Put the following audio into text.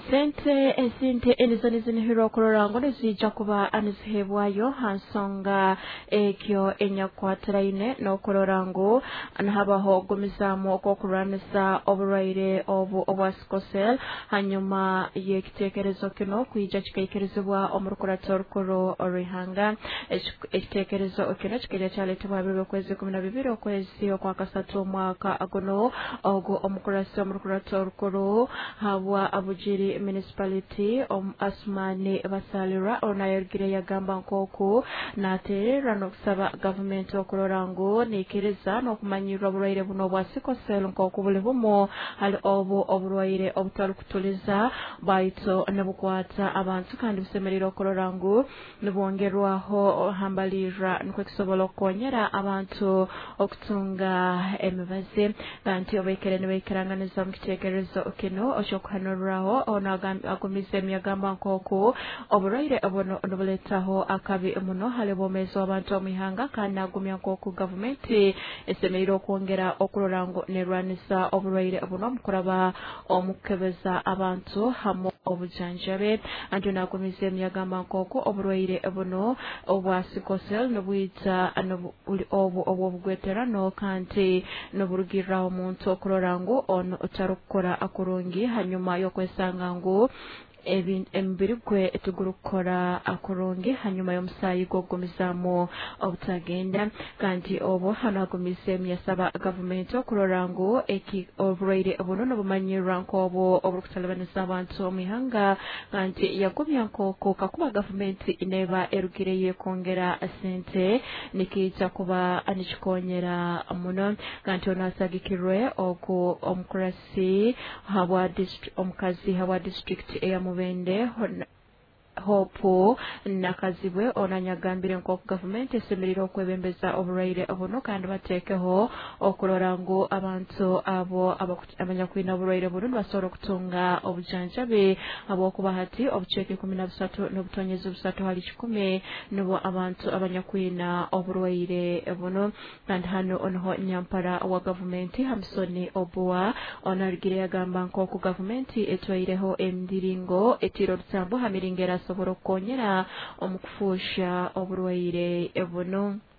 Sente enizo nizinihirwa kurora ngo nizija kuba anizihebwayo hansonga ekyo enyakwatiraine n'okurora ngo habaho gumizamu okwokuranisa oburwaire obu obwasikosel hanyuma y'ekiteekerezo kino kwija kikaikerizibwa omu rukurato rukuru orw'ihanga ekiteekerezo kino kikaija kyaleetebwa abiri okwezi 12 okwezi okwa kasatu omwaka guno ogwo omukurasi omu rukurato rukuru habwa abujiri municipality Asmani Basalira onayergire yagamba nkoku naterera n'okusaba government okurora ngo nikiriza n'okumanyirwa oburwaire buno bwa sikosel nkoku buli bumo hali obu oburwaire obutarukutuliza baitu nebukwata abantu kandi busemerera okurora ngo nibwongerwaho hambalira nikwe kisobola okukonyera abantu okutunga emibazi kandi obaikere nibaikiranganiza mu kiteekerezo kino okyokuhanuriraho agumize emyagamba nkoku oburwaire obuno nibuletaho akabi muno hali bwomeezi w'abantu omwihanga kandi agumya nkoku gavumenti esemerire okwongera okurora ngo nerwanisa oburwaire buno mukuraba omukebeza abantu hamu obujanjabe anti nagumize emyagamba nkoku oburwaire buno obwa sikosel nibwita obu obwobugweterano kandi niburugirira omuntu okurora ngo ono otarukukora akurungi hanyuma y'okwesanga ngo emibiri gwe etugurukora akurungi hanyuma y'omusaayi gw'okugumizamu obutagenda kandi obu hano agumize emyasaba gavumenti okurora ngo oburwaire buno nibumanyirwa nk'obu oburukutalibaniza abantu omwihanga kandi yagumya nk'oku kakuba gavumenti ineba erugire yekwongera sente nikiija kuba nikikonyera muno kandi ono asagikirwe ogu omukurasi omukazi habwa district eyamubende Hope nakazibwe onanyagambire nkoku gavumenti esemerire okwebembeza oburwaire buno kandi batekeho okurora ngo abantu abo abanyakwina oburwaire buno basobola okutunga obujanjabe habwokuba hati obuceeke 13 n'obutonyezi 3 hali 10 nibo abantu abanyakwina oburwaire buno kandi hano onoho nyampara wa gavumenti Hamsoni Obua onarigire yagamba nkoku gavumenti etwaireho endiringo etiro rutambo hamiringera sobora okonyera omukufusha oburwaire buno